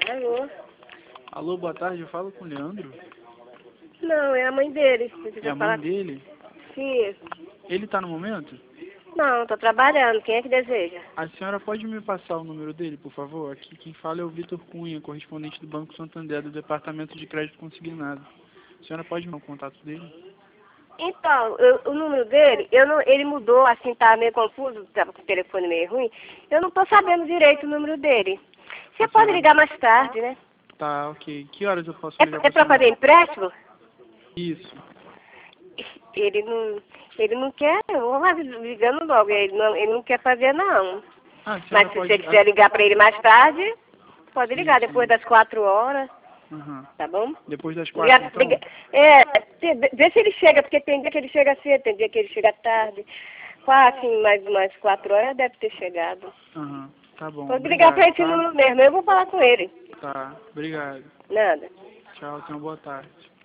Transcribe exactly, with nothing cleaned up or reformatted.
Alô? Alô, boa tarde, eu falo com o Leandro. Não, é a mãe dele. Você É quer a mãe falar? dele? Sim. Ele tá no momento? Não, tô trabalhando. Quem é que deseja? A senhora pode me passar o número dele, por favor? Aqui quem fala é o Vitor Cunha, correspondente do Banco Santander, do Departamento de Crédito Consignado. A senhora pode me dar o contato dele? Então, eu- o número dele, eu não, ele mudou, assim, tá meio confuso, tava com o telefone meio ruim. Eu não tô sabendo direito o número dele. Você A pode senhora- ligar mais tarde, né? Tá, ok. Que horas eu posso É, ligar é pra pra senhora? fazer empréstimo? Isso. Ele não, ele não quer, eu vou lá ligando logo, ele não, ele não quer fazer não. Ah, a senhora Mas se pode... você quiser ligar pra ele mais tarde, pode Sim, ligar depois sim. das quatro horas, Aham. tá bom? Depois das quatro, Liga, então? liga, é, te- vê se ele chega, porque tem dia que ele chega cedo, tem dia que ele chega tarde. Quase, assim, mais umas quatro horas deve ter chegado. Aham. Tá bom, Pode ligar pra obrigado, esse tá? número mesmo, eu vou falar com ele. Tá, obrigado. Nada. Tchau, tenha uma boa tarde.